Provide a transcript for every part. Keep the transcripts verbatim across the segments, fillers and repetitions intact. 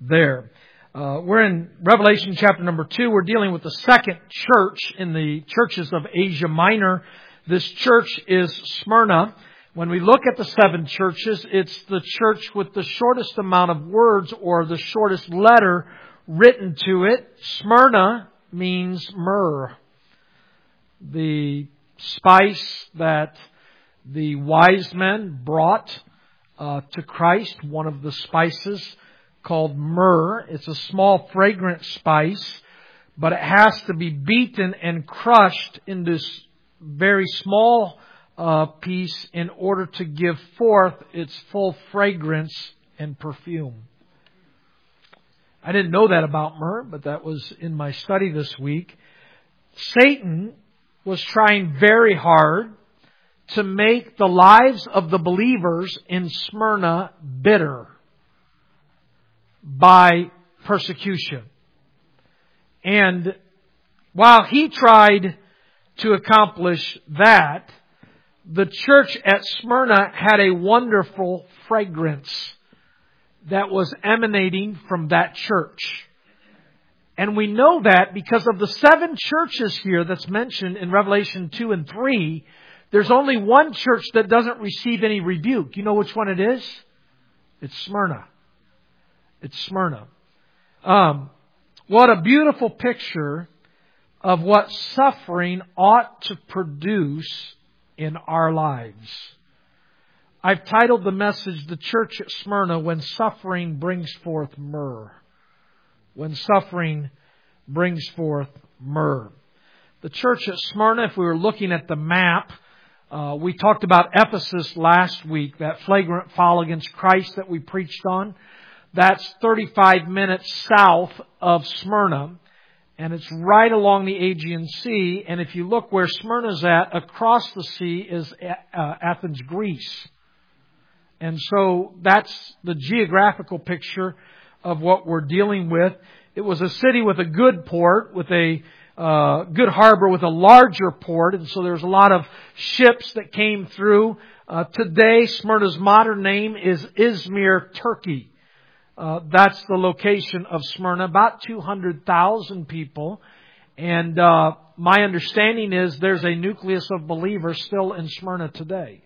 there. Uh, we're in Revelation chapter number two. We're dealing with the second church in the churches of Asia Minor. This church is Smyrna. When we look at the seven churches, it's the church with the shortest amount of words or the shortest letter written to it. Smyrna means myrrh. The spice that the wise men brought uh, to Christ, one of the spices called myrrh. It's a small fragrant spice, but it has to be beaten and crushed into this very small uh, piece in order to give forth its full fragrance and perfume. I didn't know that about myrrh, but that was in my study this week. Satan was trying very hard to make the lives of the believers in Smyrna bitter by persecution. And while he tried to accomplish that, the church at Smyrna had a wonderful fragrance that was emanating from that church. And we know that because of the seven churches here that's mentioned in Revelation two and three, there's only one church that doesn't receive any rebuke. You know which one it is? It's Smyrna. It's Smyrna. Um, what a beautiful picture of what suffering ought to produce in our lives. I've titled the message, The Church at Smyrna, When Suffering Brings Forth Myrrh. When suffering brings forth myrrh. The church at Smyrna, if we were looking at the map, uh, we talked about Ephesus last week, that flagrant foul against Christ that we preached on. That's thirty-five minutes south of Smyrna, and it's right along the Aegean Sea. And if you look where Smyrna's at, across the sea is uh, Athens, Greece. And so that's the geographical picture of what we're dealing with. It was a city with a good port, with a uh, good harbor, with a larger port. And so there's a lot of ships that came through. Uh, today, Smyrna's modern name is Izmir, Turkey. Uh, that's the location of Smyrna, about two hundred thousand people. And uh, my understanding is there's a nucleus of believers still in Smyrna today.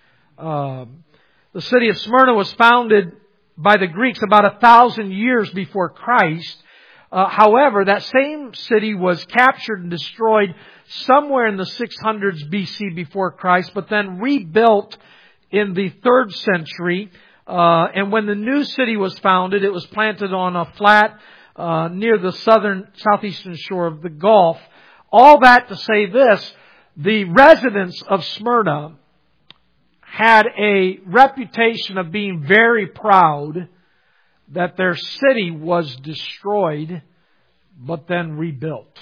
Uh, the city of Smyrna was founded by the Greeks about a thousand years before Christ. Uh, however, that same city was captured and destroyed somewhere in the six hundreds B C before Christ, but then rebuilt in the third century. Uh, and when the new city was founded, it was planted on a flat uh, near the southern, southeastern shore of the Gulf. All that to say this, the residents of Smyrna had a reputation of being very proud that their city was destroyed, but then rebuilt.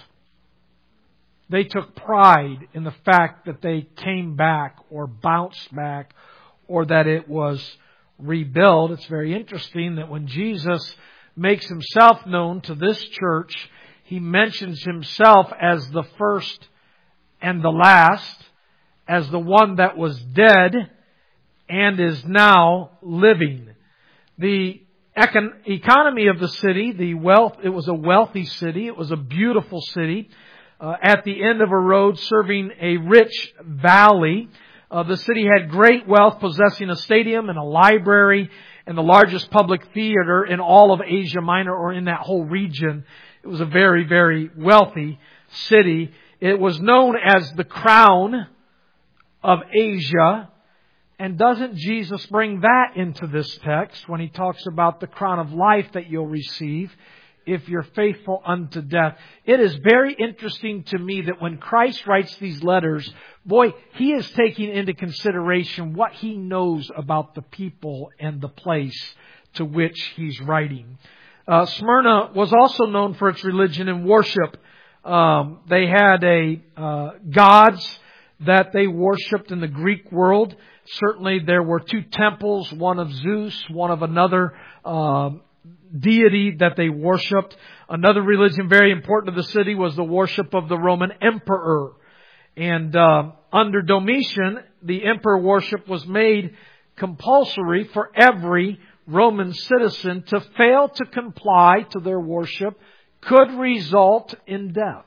They took pride in the fact that they came back or bounced back, or that it was rebuild. It's very interesting that when Jesus makes Himself known to this church, He mentions Himself as the first and the last, as the one that was dead and is now living. The econ- economy of the city, the wealth, it was a wealthy city. It was a beautiful city. Uh, at the end of a road serving a rich valley. Uh, the city had great wealth, possessing a stadium and a library and the largest public theater in all of Asia Minor, or in that whole region. It was a very, very wealthy city. It was known as the crown of Asia. And doesn't Jesus bring that into this text when He talks about the crown of life that you'll receive if you're faithful unto death? It is very interesting to me that when Christ writes these letters, boy, He is taking into consideration what He knows about the people and the place to which He's writing. Uh, Smyrna was also known for its religion and worship. Um, they had a uh, gods that they worshipped in the Greek world. Certainly there were two temples, one of Zeus, one of another um, deity that they worshipped. Another religion very important to the city was the worship of the Roman emperor. And uh, under Domitian, the emperor worship was made compulsory for every Roman citizen to fail to comply to their worship could result in death.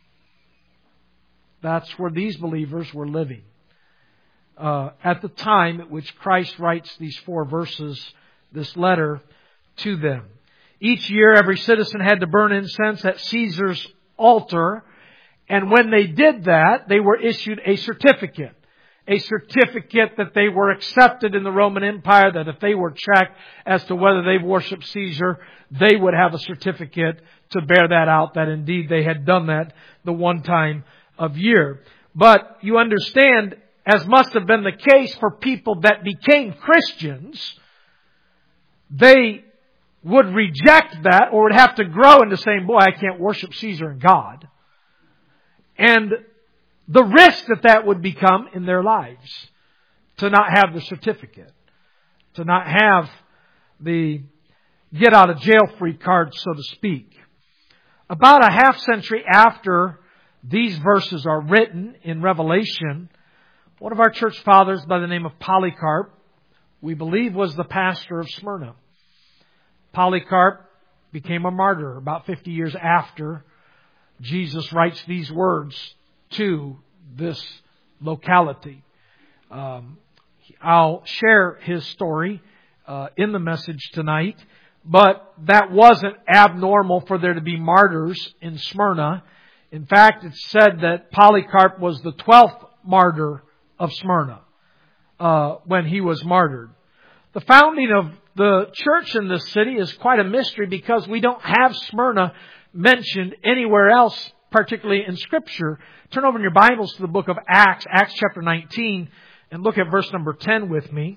That's where these believers were living uh, at the time at which Christ writes these four verses, this letter to them. Each year, every citizen had to burn incense at Caesar's altar, and when they did that, they were issued a certificate. A certificate that they were accepted in the Roman Empire, that if they were checked as to whether they worshiped Caesar, they would have a certificate to bear that out, that indeed they had done that the one time of year. But you understand, as must have been the case for people that became Christians, they would reject that or would have to grow into saying, boy, I can't worship Caesar and God. And the risk that that would become in their lives, to not have the certificate, to not have the get out of jail free card, so to speak. About a half century after these verses are written in Revelation, one of our church fathers by the name of Polycarp, we believe was the pastor of Smyrna. Polycarp became a martyr about fifty years after Jesus writes these words to this locality. Um, I'll share his story uh, in the message tonight, but that wasn't abnormal for there to be martyrs in Smyrna. In fact, it's said that Polycarp was the twelfth martyr of Smyrna uh, when he was martyred. The founding of the church in this city is quite a mystery because we don't have Smyrna mentioned anywhere else, particularly in Scripture. Turn over in your Bibles to the book of Acts, Acts chapter nineteen, and look at verse number ten with me.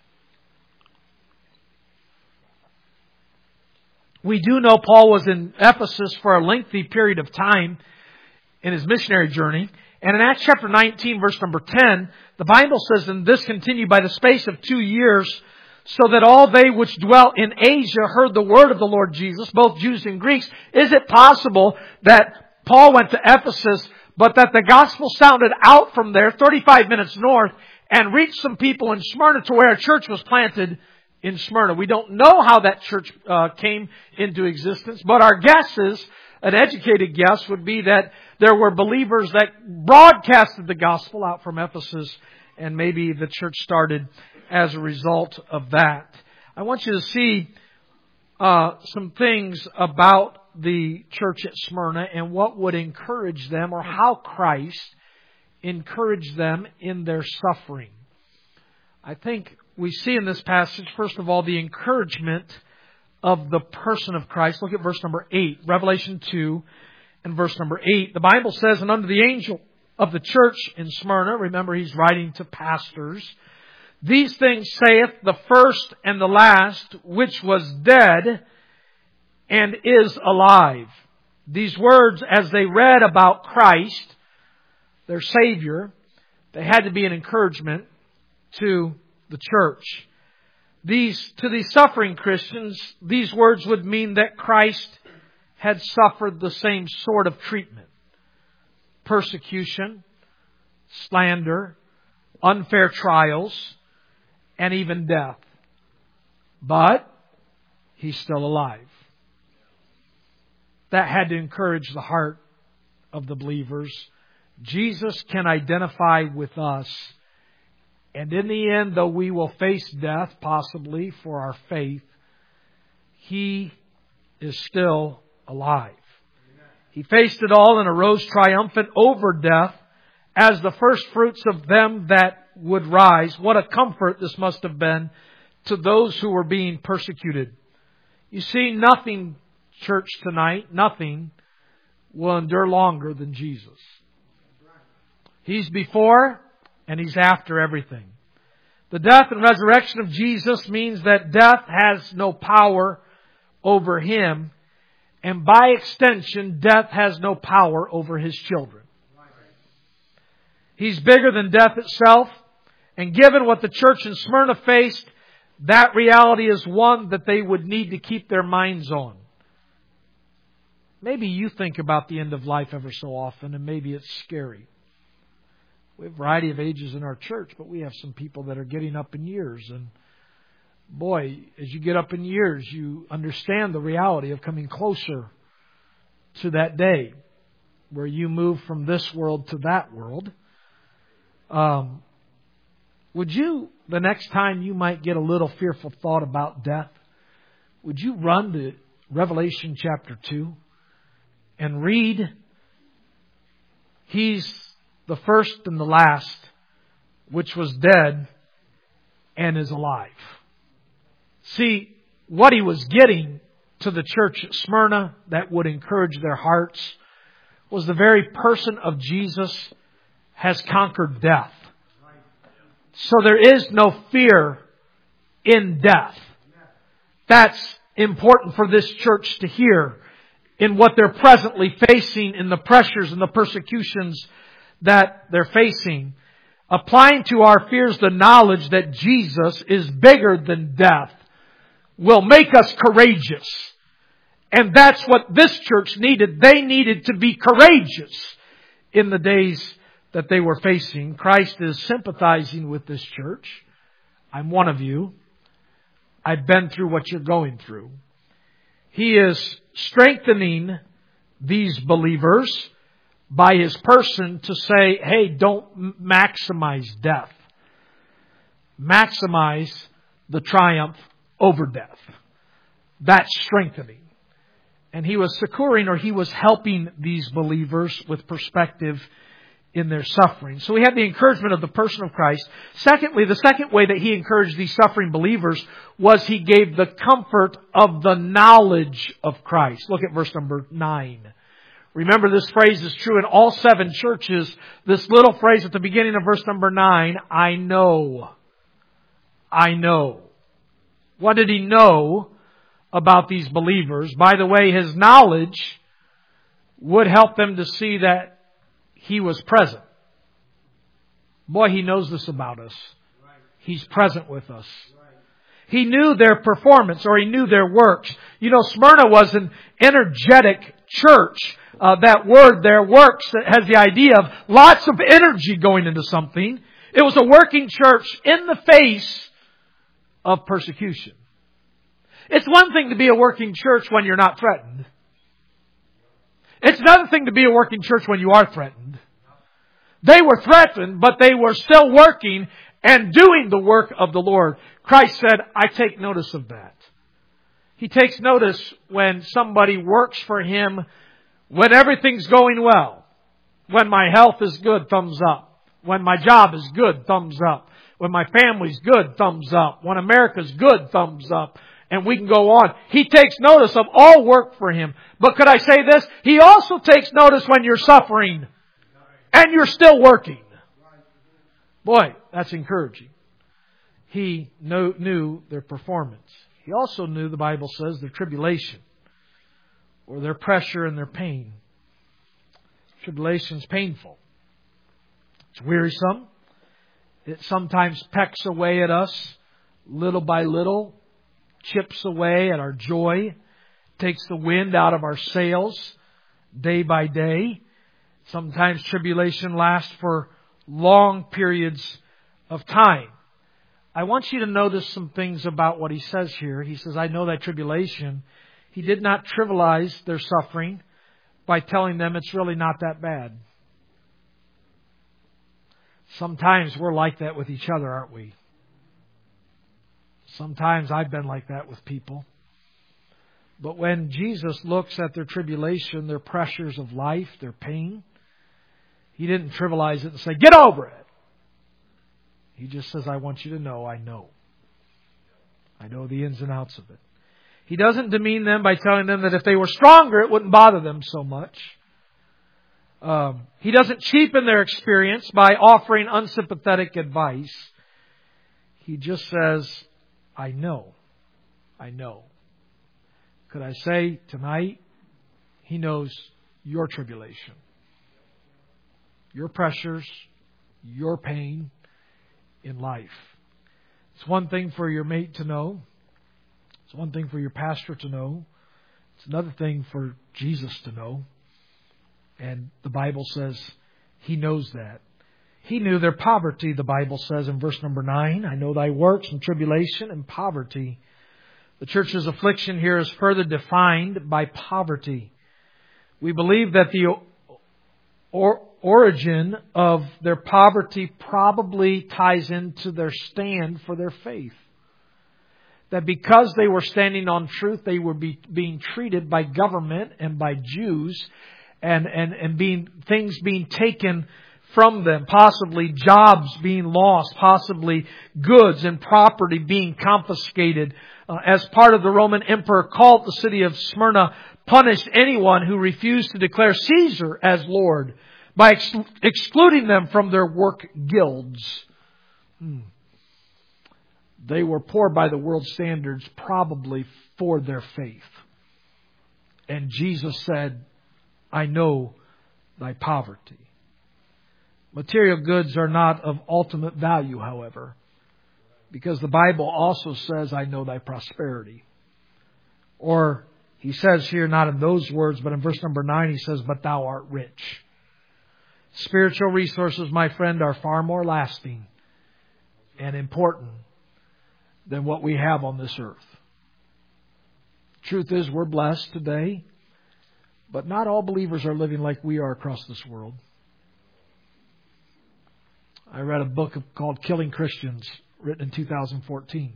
We do know Paul was in Ephesus for a lengthy period of time in his missionary journey. And in Acts chapter nineteen, verse number ten, the Bible says, and this continued by the space of two years, so that all they which dwell in Asia heard the word of the Lord Jesus, both Jews and Greeks. Is it possible that Paul went to Ephesus, but that the gospel sounded out from there, thirty-five minutes north, and reached some people in Smyrna to where a church was planted in Smyrna? We don't know how that church uh, came into existence, but our guess is, an educated guess would be that there were believers that broadcasted the gospel out from Ephesus, and maybe the church started as a result of that. I want you to see uh, some things about the church at Smyrna and what would encourage them, or how Christ encouraged them in their suffering. I think we see in this passage, first of all, the encouragement of the person of Christ. Look at verse number eight, Revelation two and verse number eight. The Bible says, and unto the angel of the church in Smyrna, remember he's writing to pastors, these things saith the first and the last, which was dead and is alive. These words, as they read about Christ, their Savior, they had to be an encouragement to the church. These, to these suffering Christians, these words would mean that Christ had suffered the same sort of treatment. Persecution, slander, unfair trials, and even death. But He's still alive. That had to encourage the heart of the believers. Jesus can identify with us. And in the end, though we will face death, possibly for our faith, He is still alive. He faced it all and arose triumphant over death as the first fruits of them that would rise. What a comfort this must have been to those who were being persecuted. You see, nothing, church, tonight, nothing will endure longer than Jesus. He's before and He's after everything. The death and resurrection of Jesus means that death has no power over Him, and by extension, death has no power over His children. He's bigger than death itself, and given what the church in Smyrna faced, that reality is one that they would need to keep their minds on. Maybe you think about the end of life ever so often, and maybe it's scary. We have a variety of ages in our church, but we have some people that are getting up in years. And boy, as you get up in years, you understand the reality of coming closer to that day where you move from this world to that world. Um, would you, the next time you might get a little fearful thought about death, would you run to Revelation chapter two and read, He's the first and the last, which was dead and is alive. See, what he was getting to the church at Smyrna that would encourage their hearts was the very person of Jesus has conquered death. So there is no fear in death. That's important for this church to hear in what they're presently facing, in the pressures and the persecutions that they're facing. Applying to our fears the knowledge that Jesus is bigger than death will make us courageous. And that's what this church needed. They needed to be courageous in the days that they were facing. Christ is sympathizing with this church. I'm one of you. I've been through what you're going through. He is strengthening these believers by His person to say, hey, don't maximize death. Maximize the triumph over death. That's strengthening. And He was succoring, or He was helping these believers with perspective in their suffering. So we have the encouragement of the person of Christ. Secondly, the second way that He encouraged these suffering believers was He gave the comfort of the knowledge of Christ. Look at verse number nine. Remember, this phrase is true in all seven churches. This little phrase at the beginning of verse number nine, I know. I know. What did He know about these believers? By the way, His knowledge would help them to see that He was present. Boy, He knows this about us. He's present with us. He knew their performance, or He knew their works. You know, Smyrna was an energetic church. Uh, that word there, works, has the idea of lots of energy going into something. It was a working church in the face of persecution. It's one thing to be a working church when you're not threatened. It's another thing to be a working church when you are threatened. They were threatened, but they were still working and doing the work of the Lord. Christ said, I take notice of that. He takes notice when somebody works for Him when everything's going well. When my health is good, thumbs up. When my job is good, thumbs up. When my family's good, thumbs up. When America's good, thumbs up. And we can go on. He takes notice of all work for Him. But could I say this? He also takes notice when you're suffering and you're still working. Boy, that's encouraging. He knew, knew their performance. He also knew, the Bible says, their tribulation, or their pressure and their pain. Tribulation's painful. It's wearisome. It sometimes pecks away at us little by little, chips away at our joy, takes the wind out of our sails day by day. Sometimes tribulation lasts for long periods of time. I want you to notice some things about what He says here. He says, I know that tribulation. He did not trivialize their suffering by telling them it's really not that bad. Sometimes we're like that with each other, aren't we? Sometimes I've been like that with people. But when Jesus looks at their tribulation, their pressures of life, their pain, He didn't trivialize it and say, get over it. He just says, I want you to know, I know. I know the ins and outs of it. He doesn't demean them by telling them that if they were stronger, it wouldn't bother them so much. Um, he doesn't cheapen their experience by offering unsympathetic advice. He just says, I know. I know. Could I say tonight, He knows your tribulation, your pressures, your pain in life. It's one thing for your mate to know. It's one thing for your pastor to know. It's another thing for Jesus to know. And the Bible says He knows that. He knew their poverty, the Bible says in verse number nine. I know thy works and tribulation and poverty. The church's affliction here is further defined by poverty. We believe that the or, origin of their poverty probably ties into their stand for their faith. That because they were standing on truth, they were be, being treated by government and by Jews and, and, and being things being taken from them, possibly jobs being lost, possibly goods and property being confiscated. Uh, as part of the Roman emperor called the city of Smyrna, punished anyone who refused to declare Caesar as Lord by ex- excluding them from their work guilds. Hmm. They were poor by the world's standards, probably for their faith. And Jesus said, I know thy poverty. Material goods are not of ultimate value, however, because the Bible also says, I know thy prosperity. Or he says here, not in those words, but in verse number nine, he says, but thou art rich. Spiritual resources, my friend, are far more lasting and important than what we have on this earth. Truth is, we're blessed today, but not all believers are living like we are across this world. I read a book called Killing Christians, written in two thousand fourteen.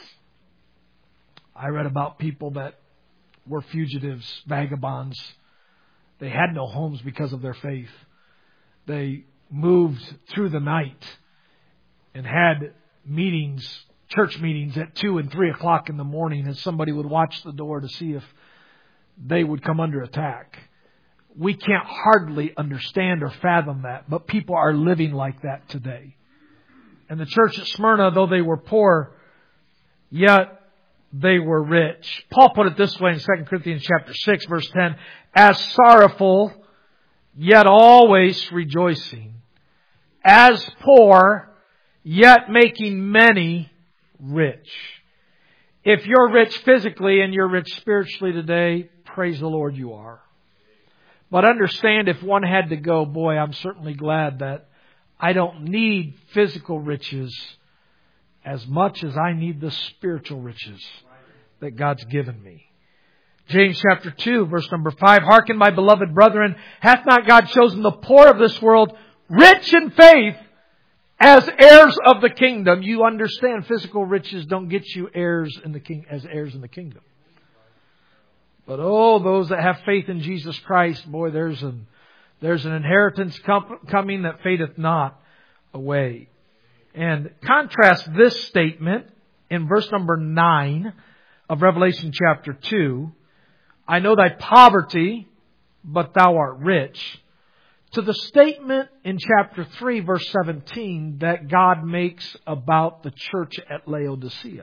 I read about people that were fugitives, vagabonds. They had no homes because of their faith. They moved through the night and had meetings, church meetings at two and three o'clock in the morning, as somebody would watch the door to see if they would come under attack. We can't hardly understand or fathom that, but people are living like that today. And the church at Smyrna, though they were poor, yet they were rich. Paul put it this way in Second Corinthians chapter six, verse ten, as sorrowful, yet always rejoicing. As poor, yet making many rich. If you're rich physically and you're rich spiritually today, praise the Lord you are. But understand, if one had to go, boy, I'm certainly glad that I don't need physical riches as much as I need the spiritual riches that God's given me. James chapter two, verse number five, hearken, my beloved brethren, hath not God chosen the poor of this world, rich in faith, as heirs of the kingdom? You understand, physical riches don't get you heirs in the king as heirs in the kingdom. But oh, those that have faith in Jesus Christ, boy, there's an there's an inheritance com- coming that fadeth not away. And contrast this statement in verse number nine of Revelation chapter two. I know thy poverty, but thou art rich, to the statement in chapter three, verse seventeen, that God makes about the church at Laodicea.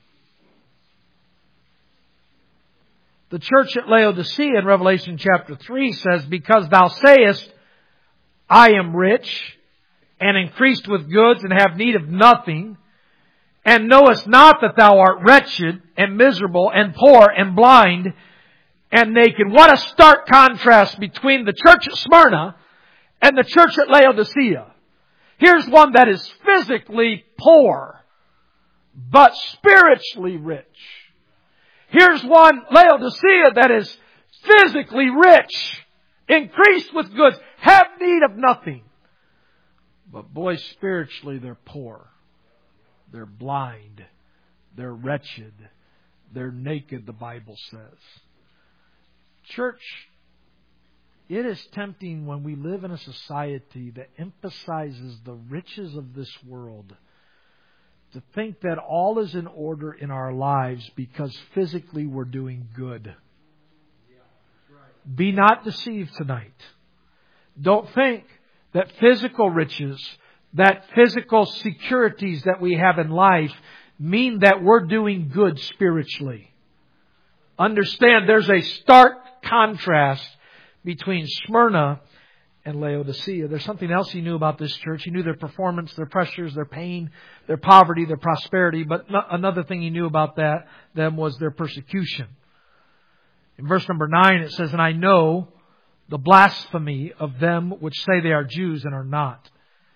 The church at Laodicea in Revelation chapter three says, because thou sayest, I am rich, and increased with goods, and have need of nothing, and knowest not that thou art wretched, and miserable, and poor, and blind, and naked. What a stark contrast between the church at Smyrna and the church at Laodicea. Here's one that is physically poor, but spiritually rich. Here's one, Laodicea, that is physically rich, increased with goods, have need of nothing. But boy, spiritually they're poor. They're blind. They're wretched. They're naked, the Bible says. Church, it is tempting when we live in a society that emphasizes the riches of this world to think that all is in order in our lives because physically we're doing good. Be not deceived tonight. Don't think that physical riches, that physical securities that we have in life mean that we're doing good spiritually. Understand, there's a stark contrast between Smyrna and Laodicea. There's something else he knew about this church. He knew their performance, their pressures, their pain, their poverty, their prosperity. But another thing he knew about that them was their persecution. In verse number nine it says, and I know the blasphemy of them which say they are Jews and are not,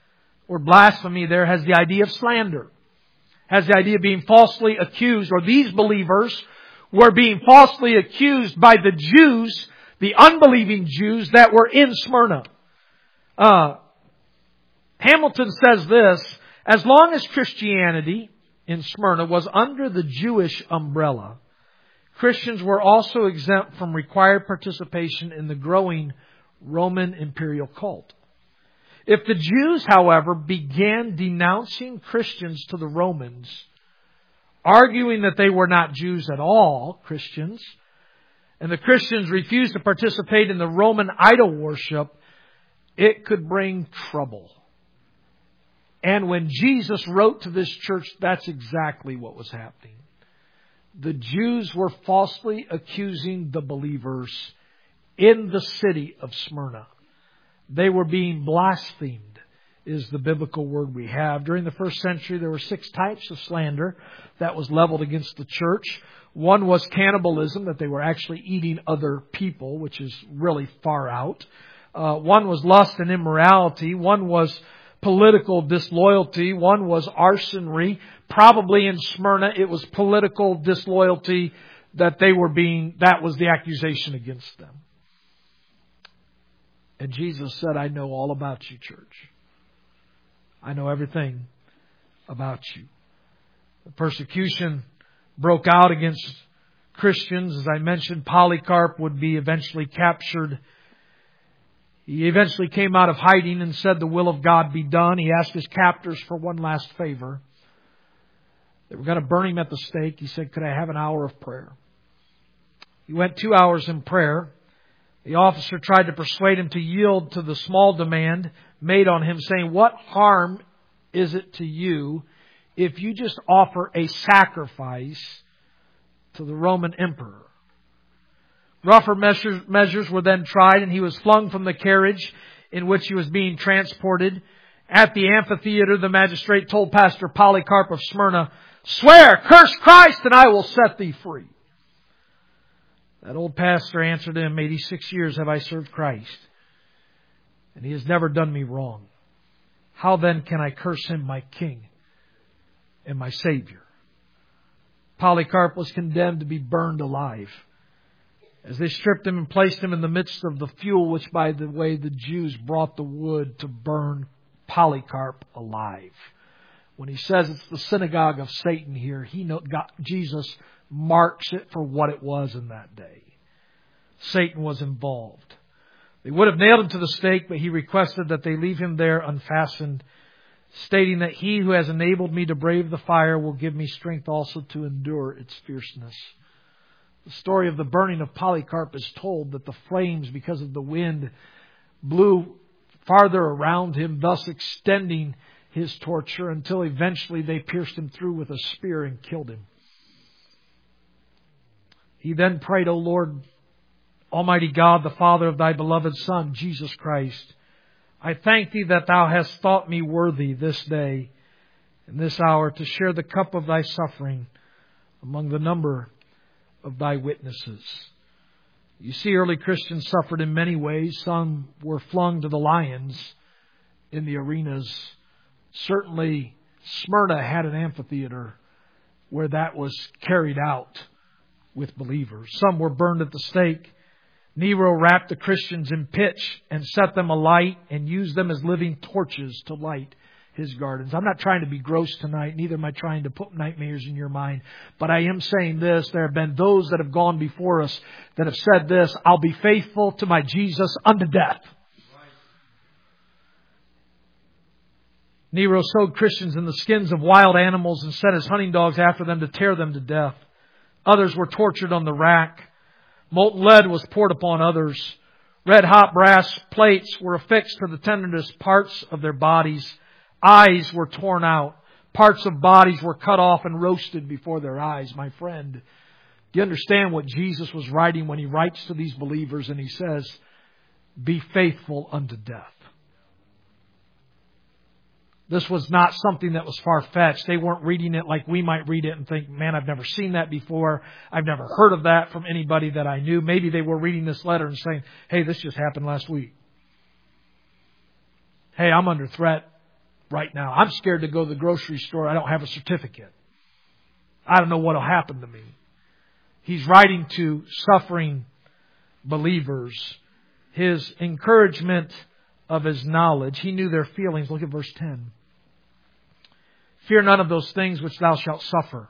or blasphemy there has the idea of slander. Has the idea of being falsely accused, or these believers were being falsely accused by the Jews, the unbelieving Jews that were in Smyrna. Uh, Hamilton says this, as long as Christianity in Smyrna was under the Jewish umbrella, Christians were also exempt from required participation in the growing Roman imperial cult. If the Jews, however, began denouncing Christians to the Romans, arguing that they were not Jews at all, Christians, and the Christians refused to participate in the Roman idol worship, it could bring trouble. And when Jesus wrote to this church, that's exactly what was happening. The Jews were falsely accusing the believers in the city of Smyrna. They were being blasphemed, is the biblical word we have. During the first century, there were six types of slander that was leveled against the church. One was cannibalism, that they were actually eating other people, which is really far out. Uh, one was lust and immorality. One was political disloyalty. One was arsonry. Probably in Smyrna, it was political disloyalty that they were being, that was the accusation against them. And Jesus said, I know all about you, church. I know everything about you. The persecution broke out against Christians. As I mentioned, Polycarp would be eventually captured. He eventually came out of hiding and said, the will of God be done. He asked his captors for one last favor. They were going to burn him at the stake. He said, could I have an hour of prayer? He went two hours in prayer. The officer tried to persuade him to yield to the small demand made on him, saying, what harm is it to you if you just offer a sacrifice to the Roman emperor? Rougher measures, measures were then tried, and he was flung from the carriage in which he was being transported. At the amphitheater, the magistrate told Pastor Polycarp of Smyrna, swear, curse Christ, and I will set thee free. That old pastor answered him, eighty-six years have I served Christ, and He has never done me wrong. How then can I curse Him, my King and my Savior? Polycarp was condemned to be burned alive. As they stripped him and placed him in the midst of the fuel, which, by the way, the Jews brought the wood to burn Polycarp alive. When he says it's the synagogue of Satan here, he know, God, Jesus marks it for what it was in that day. Satan was involved. They would have nailed him to the stake, but he requested that they leave him there unfastened, stating that He who has enabled me to brave the fire will give me strength also to endure its fierceness. The story of the burning of Polycarp is told that the flames, because of the wind, blew farther around him, thus extending his torture until eventually they pierced him through with a spear and killed him. He then prayed, O Lord, Almighty God, the Father of Thy beloved Son, Jesus Christ, I thank Thee that Thou hast thought me worthy this day, in this hour, to share the cup of Thy suffering among the number of Thy witnesses. You see, early Christians suffered in many ways. Some were flung to the lions in the arenas. Certainly, Smyrna had an amphitheater where that was carried out with believers. Some were burned at the stake. Nero wrapped the Christians in pitch and set them alight and used them as living torches to light his gardens. I'm not trying to be gross tonight, neither am I trying to put nightmares in your mind. But I am saying this, there have been those that have gone before us that have said this, I'll be faithful to my Jesus unto death. Nero sewed Christians in the skins of wild animals and sent his hunting dogs after them to tear them to death. Others were tortured on the rack. Molten lead was poured upon others. Red-hot brass plates were affixed to the tenderest parts of their bodies. Eyes were torn out. Parts of bodies were cut off and roasted before their eyes. My friend, do you understand what Jesus was writing when He writes to these believers and He says, be faithful unto death? This was not something that was far-fetched. They weren't reading it like we might read it and think, man, I've never seen that before. I've never heard of that from anybody that I knew. Maybe they were reading this letter and saying, hey, this just happened last week. Hey, I'm under threat right now. I'm scared to go to the grocery store. I don't have a certificate. I don't know what will happen to me. He's writing to suffering believers. His encouragement of his knowledge. He knew their feelings. Look at verse ten. Fear none of those things which thou shalt suffer.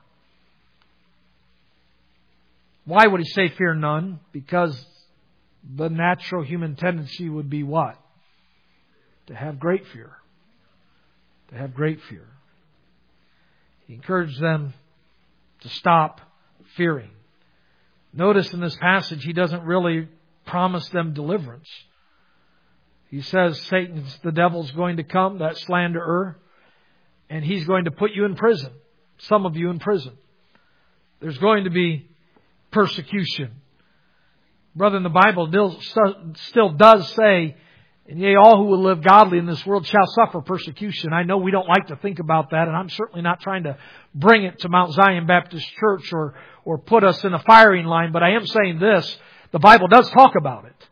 Why would he say fear none? Because the natural human tendency would be what? To have great fear. To have great fear. He encouraged them to stop fearing. Notice in this passage, he doesn't really promise them deliverance. He says Satan's, the devil's going to come, that slanderer, and he's going to put you in prison. Some of you in prison. There's going to be persecution. Brother, the Bible still does say, and yea, all who will live godly in this world shall suffer persecution. I know we don't like to think about that, and I'm certainly not trying to bring it to Mount Zion Baptist Church or, or put us in a firing line, but I am saying this, the Bible does talk about it.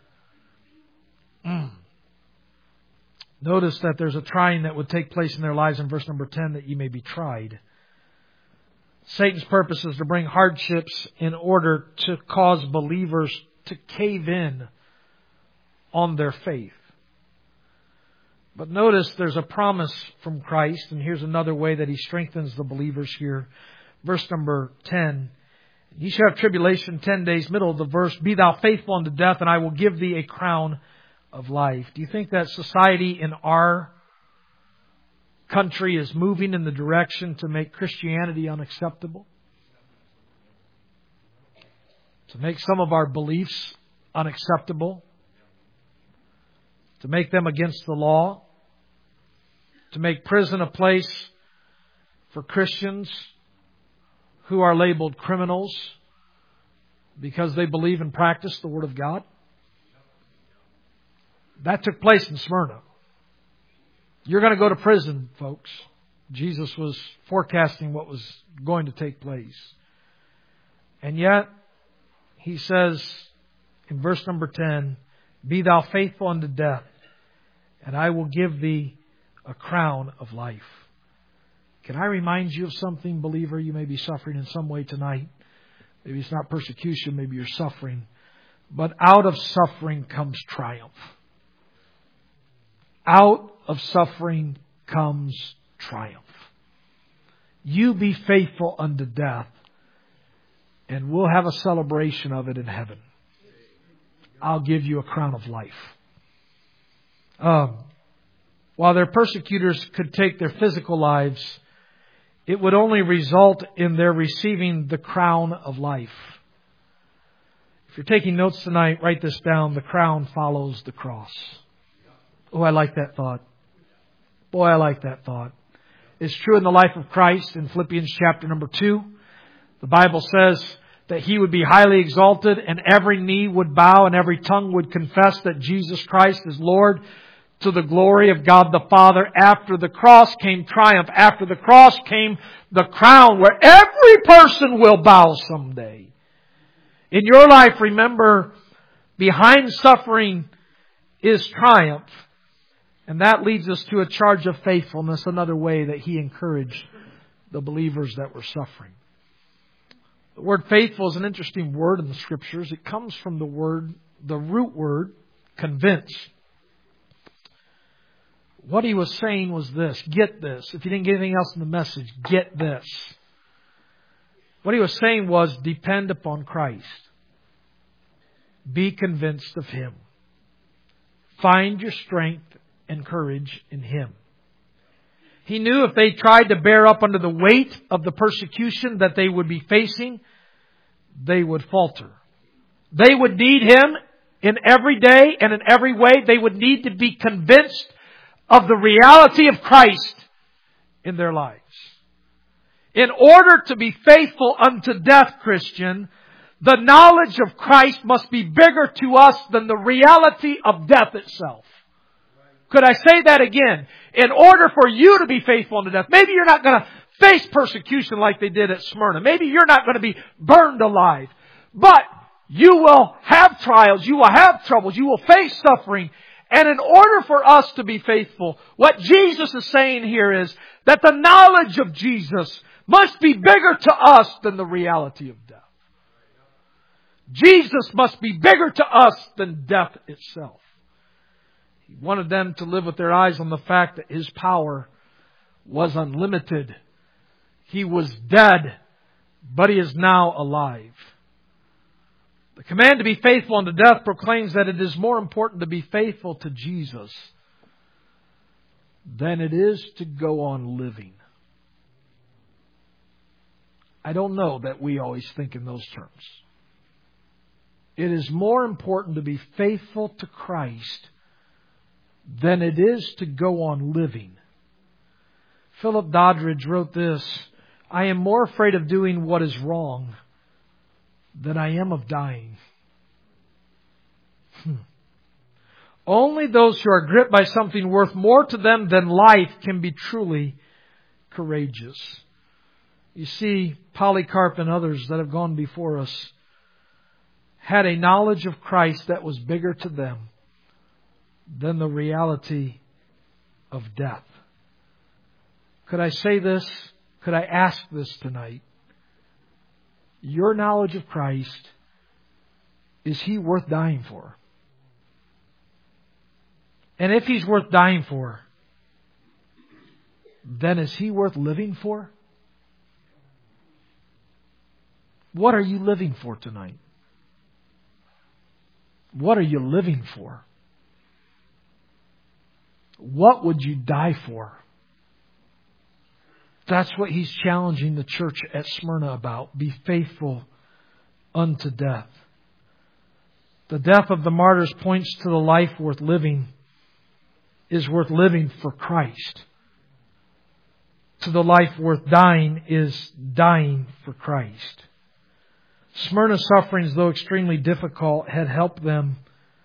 Mm. Notice that there's a trying that would take place in their lives in verse number ten, that ye may be tried. Satan's purpose is to bring hardships in order to cause believers to cave in on their faith. But notice there's a promise from Christ, and here's another way that He strengthens the believers here. Verse number ten. Ye shall have tribulation ten days, middle of the verse. Be thou faithful unto death, and I will give thee a crown of life. Do you think that society in our country is moving in the direction to make Christianity unacceptable? To make some of our beliefs unacceptable? To make them against the law? To make prison a place for Christians who are labeled criminals because they believe and practice the Word of God? That took place in Smyrna. You're going to go to prison, folks. Jesus was forecasting what was going to take place. And yet, He says in verse number ten, Be thou faithful unto death, and I will give thee a crown of life. Can I remind you of something, believer? You may be suffering in some way tonight. Maybe it's not persecution, maybe you're suffering. But out of suffering comes triumph. Out of suffering comes triumph. You be faithful unto death, and we'll have a celebration of it in heaven. I'll give you a crown of life. Um, while their persecutors could take their physical lives, it would only result in their receiving the crown of life. If you're taking notes tonight, write this down. The crown follows the cross. Oh, I like that thought. Boy, I like that thought. It's true in the life of Christ in Philippians chapter number two. The Bible says that He would be highly exalted and every knee would bow and every tongue would confess that Jesus Christ is Lord, to the glory of God the Father. After the cross came triumph. After the cross came the crown where every person will bow someday. In your life, remember, behind suffering is triumph. And that leads us to a charge of faithfulness, another way that He encouraged the believers that were suffering. The word faithful is an interesting word in the Scriptures. It comes from the word, the root word, convince. What he was saying was this. Get this. If you didn't get anything else in the message, get this. What he was saying was depend upon Christ. Be convinced of Him. Find your strength and courage in Him. He knew if they tried to bear up under the weight of the persecution that they would be facing, they would falter. They would need Him in every day and in every way. They would need to be convinced of the reality of Christ in their lives. In order to be faithful unto death, Christian, the knowledge of Christ must be bigger to us than the reality of death itself. Could I say that again? In order for you to be faithful unto death, maybe you're not going to face persecution like they did at Smyrna. Maybe you're not going to be burned alive. But you will have trials. You will have troubles. You will face suffering. And in order for us to be faithful, what Jesus is saying here is that the knowledge of Jesus must be bigger to us than the reality of death. Jesus must be bigger to us than death itself. He wanted them to live with their eyes on the fact that His power was unlimited. He was dead, but He is now alive. The command to be faithful unto death proclaims that it is more important to be faithful to Jesus than it is to go on living. I don't know that we always think in those terms. It is more important to be faithful to Christ than it is to go on living. Philip Doddridge wrote this, I am more afraid of doing what is wrong than I am of dying. Hmm. Only those who are gripped by something worth more to them than life can be truly courageous. You see, Polycarp and others that have gone before us had a knowledge of Christ that was bigger to them than the reality of death. Could I say this? Could I ask this tonight? Your knowledge of Christ, is He worth dying for? And if He's worth dying for, then is He worth living for? What are you living for tonight? What are you living for? What would you die for? That's what He's challenging the church at Smyrna about. Be faithful unto death. The death of the martyrs points to the life worth living is worth living for Christ. To the life worth dying is dying for Christ. Smyrna's sufferings, though extremely difficult, had helped them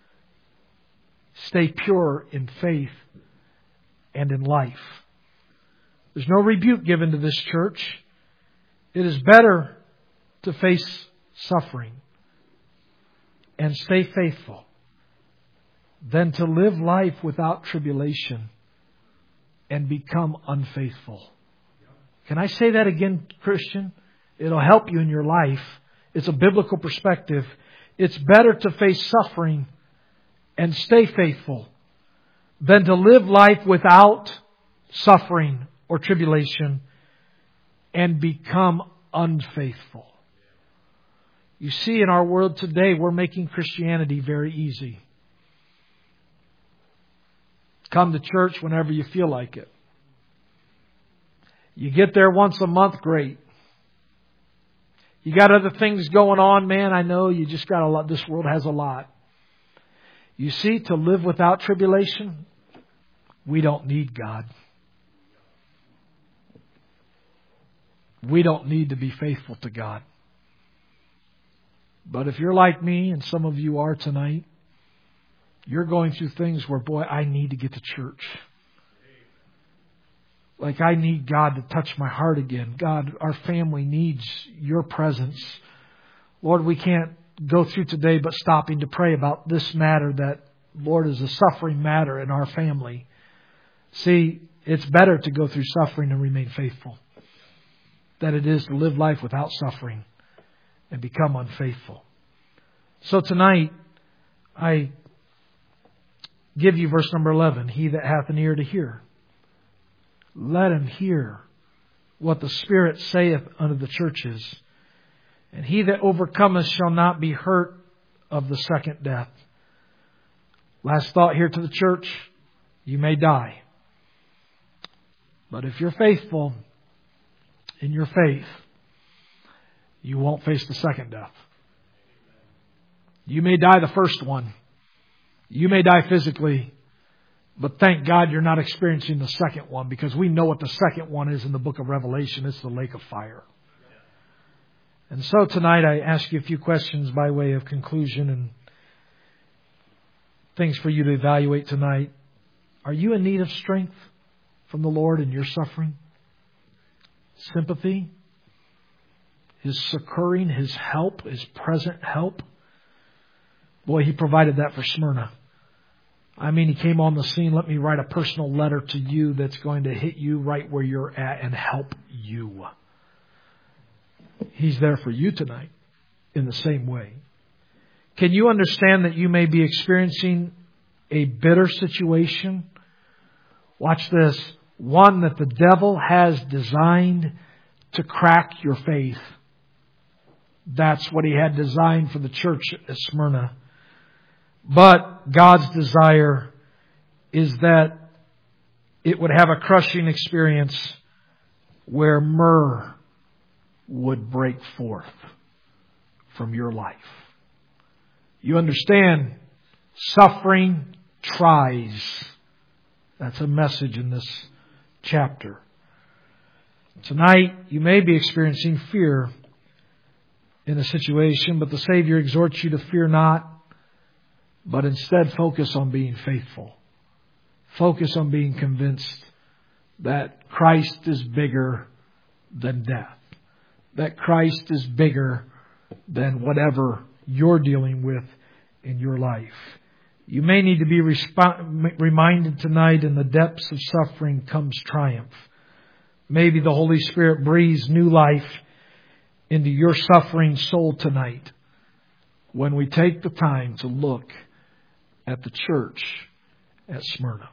stay pure in faith and in life. There's no rebuke given to this church. It is better to face suffering and stay faithful than to live life without tribulation and become unfaithful. Can I say that again, Christian? It'll help you in your life. It's a biblical perspective. It's better to face suffering and stay faithful than to live life without suffering or tribulation and become unfaithful. You see, in our world today, we're making Christianity very easy. Come to church whenever you feel like it. You get there once a month, great. You got other things going on, man, I know you just got a lot. This world has a lot. You see, to live without tribulation, we don't need God. We don't need to be faithful to God. But if you're like me, and some of you are tonight, you're going through things where, boy, I need to get to church. Like I need God to touch my heart again. God, our family needs your presence. Lord, we can't go through today but stopping to pray about this matter that, Lord, is a suffering matter in our family. See, it's better to go through suffering and remain faithful than it is to live life without suffering and become unfaithful. So tonight, I give you verse number eleven. He that hath an ear to hear, let him hear what the Spirit saith unto the churches. And he that overcometh shall not be hurt of the second death. Last thought here to the church. You may die. But if you're faithful in your faith, you won't face the second death. You may die the first one. You may die physically. But thank God you're not experiencing the second one, because we know what the second one is in the book of Revelation. It's the lake of fire. And so tonight I ask you a few questions by way of conclusion and things for you to evaluate tonight. Are you in need of strength from the Lord in your suffering? Sympathy? His succoring, His help, His present help? Boy, He provided that for Smyrna. I mean, He came on the scene. Let me write a personal letter to you that's going to hit you right where you're at and help you. He's there for you tonight in the same way. Can you understand that you may be experiencing a bitter situation? Watch this. One that the devil has designed to crack your faith. That's what he had designed for the church at Smyrna. But God's desire is that it would have a crushing experience where myrrh would break forth from your life. You understand, suffering tries. That's a message in this chapter. Tonight, you may be experiencing fear in a situation, but the Savior exhorts you to fear not, but instead focus on being faithful. Focus on being convinced that Christ is bigger than death. That Christ is bigger than whatever you're dealing with in your life. You may need to be resp- reminded tonight, in the depths of suffering comes triumph. Maybe the Holy Spirit breathes new life into your suffering soul tonight when we take the time to look at the church at Smyrna.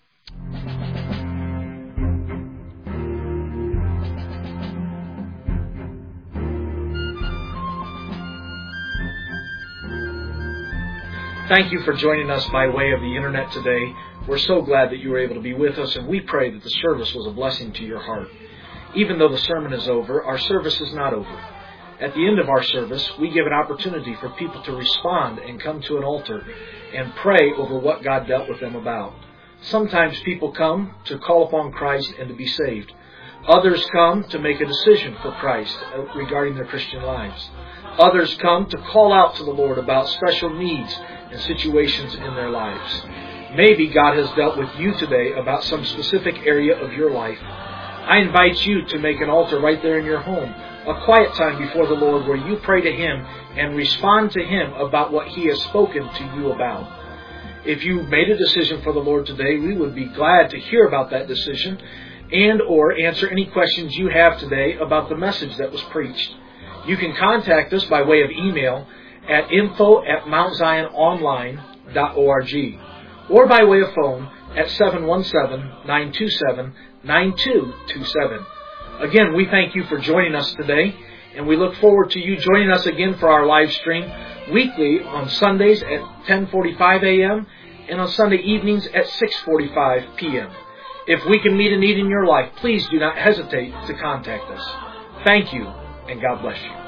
Thank you for joining us by way of the internet today. We're so glad that you were able to be with us, and we pray that the service was a blessing to your heart. Even though the sermon is over, our service is not over. At the end of our service, we give an opportunity for people to respond and come to an altar and pray over what God dealt with them about. Sometimes people come to call upon Christ and to be saved. Others come to make a decision for Christ regarding their Christian lives. Others come to call out to the Lord about special needs and situations in their lives. Maybe God has dealt with you today about some specific area of your life. I invite you to make an altar right there in your home, a quiet time before the Lord where you pray to Him and respond to Him about what He has spoken to you about. If you made a decision for the Lord today, we would be glad to hear about that decision and or answer any questions you have today about the message that was preached. You can contact us by way of email at info at mount zion online dot org or by way of phone at seven one seven, nine two seven, nine two two seven. Again, we thank you for joining us today, and we look forward to you joining us again for our live stream weekly on Sundays at ten forty-five a.m. and on Sunday evenings at six forty-five p.m. If we can meet a need in your life, please do not hesitate to contact us. Thank you, and God bless you.